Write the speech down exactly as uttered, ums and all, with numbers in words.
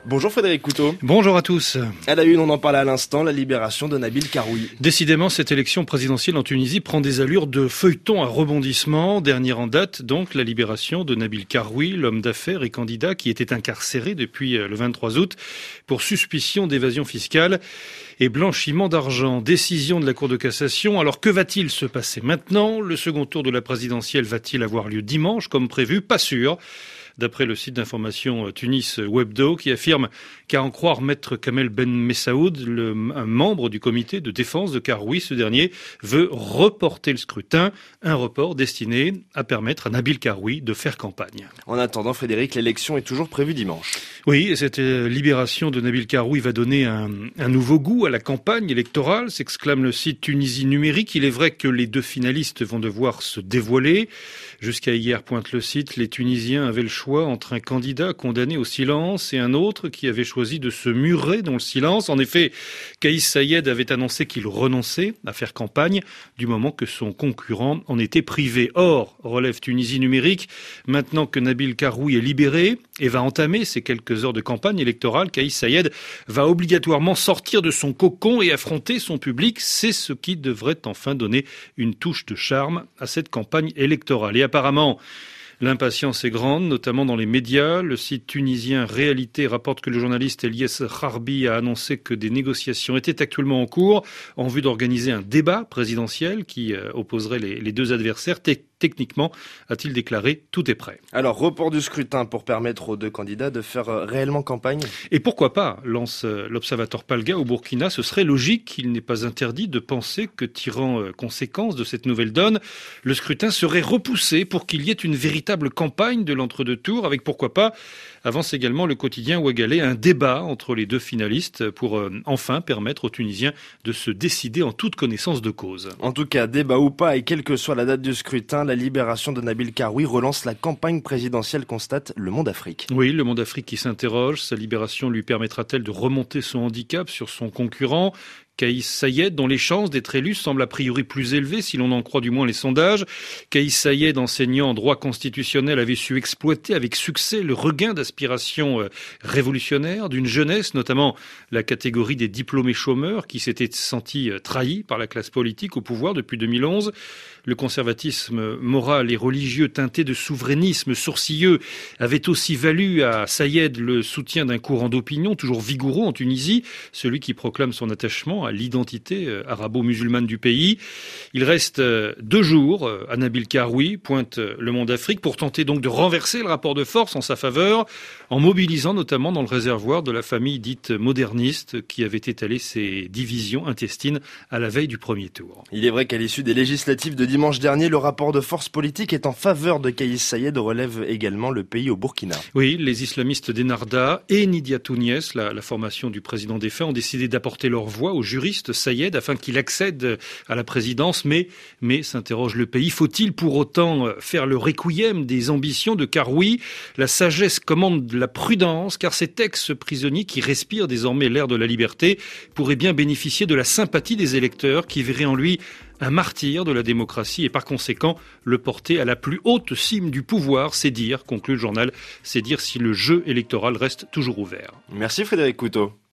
Bonjour Frédéric Couteau. Bonjour à tous. À la une, on en parlait à l'instant, la libération de Nabil Karoui. Décidément, cette élection présidentielle en Tunisie prend des allures de feuilleton à rebondissement. Dernière en date, donc, la libération de Nabil Karoui, l'homme d'affaires et candidat qui était incarcéré depuis le vingt-trois août pour suspicion d'évasion fiscale et blanchiment d'argent. Décision de la Cour de cassation. Alors que va-t-il se passer maintenant? Le second tour de la présidentielle va-t-il avoir lieu dimanche comme prévu? Pas sûr. D'après le site d'information Tunis Webdo, qui affirme qu'à en croire maître Kamel Ben Messaoud, le, un membre du comité de défense de Karoui, ce dernier veut reporter le scrutin, un report destiné à permettre à Nabil Karoui de faire campagne. En attendant, Frédéric, l'élection est toujours prévue dimanche. Oui, et cette libération de Nabil Karoui va donner un, un nouveau goût à la campagne électorale, s'exclame le site Tunisie Numérique. Il est vrai que les deux finalistes vont devoir se dévoiler. Jusqu'à hier, pointe le site, les Tunisiens avaient le choix entre un candidat condamné au silence et un autre qui avait choisi de se murer dans le silence. En effet, Kais Saied avait annoncé qu'il renonçait à faire campagne du moment que son concurrent en était privé. Or, relève Tunisie Numérique, maintenant que Nabil Karoui est libéré et va entamer ses quelques heures de campagne électorale, Kais Saied va obligatoirement sortir de son cocon et affronter son public. C'est ce qui devrait enfin donner une touche de charme à cette campagne électorale. Et apparemment, l'impatience est grande, notamment dans les médias. Le site tunisien Réalité rapporte que le journaliste Eliès Kharbi a annoncé que des négociations étaient actuellement en cours en vue d'organiser un débat présidentiel qui opposerait les, les deux adversaires. Techniquement, a-t-il déclaré, tout est prêt. Alors, report du scrutin pour permettre aux deux candidats de faire réellement campagne. Et pourquoi pas, lance l'Observateur Palga au Burkina. Ce serait logique, il n'est pas interdit de penser que, tirant conséquence de cette nouvelle donne, le scrutin serait repoussé pour qu'il y ait une véritable campagne de l'entre-deux tours, avec pourquoi pas, avance également le quotidien Ouagalais, un débat entre les deux finalistes pour euh, enfin permettre aux Tunisiens de se décider en toute connaissance de cause. En tout cas, débat ou pas, et quelle que soit la date du scrutin, la libération de Nabil Karoui relance la campagne présidentielle, constate Le Monde Afrique. Oui, Le Monde Afrique qui s'interroge. Sa libération lui permettra-t-elle de remonter son handicap sur son concurrent Kais Saied, dont les chances d'être élu semblent a priori plus élevées, si l'on en croit du moins les sondages. Kais Saied, enseignant en droit constitutionnel, avait su exploiter avec succès le regain d'aspiration révolutionnaire d'une jeunesse, notamment la catégorie des diplômés chômeurs, qui s'étaient sentis trahis par la classe politique au pouvoir depuis deux mille onze. Le conservatisme moral et religieux teinté de souverainisme sourcilleux avait aussi valu à Saied le soutien d'un courant d'opinion toujours vigoureux en Tunisie, celui qui proclame son attachement à l'identité arabo-musulmane du pays. Il reste deux jours à Nabil Karoui, pointe Le Monde Afrique, pour tenter donc de renverser le rapport de force en sa faveur, en mobilisant notamment dans le réservoir de la famille dite moderniste qui avait étalé ses divisions intestines à la veille du premier tour. Il est vrai qu'à l'issue des législatives de dimanche dernier, le rapport de force politique est en faveur de Kais Saied, relève également Le Pays au Burkina. Oui, les islamistes d'Ennahda et Nidia Tounes, la, la formation du président défunt, ont décidé d'apporter leur voix au juriste Saied afin qu'il accède à la présidence. Mais, mais s'interroge Le Pays, faut-il pour autant faire le requiem des ambitions de Karoui? La sagesse commande la prudence, car cet ex-prisonnier qui respire désormais l'air de la liberté pourrait bien bénéficier de la sympathie des électeurs qui verraient en lui un martyr de la démocratie et par conséquent le porter à la plus haute cime du pouvoir. C'est dire, conclut le journal, c'est dire si le jeu électoral reste toujours ouvert. Merci Frédéric Couteau.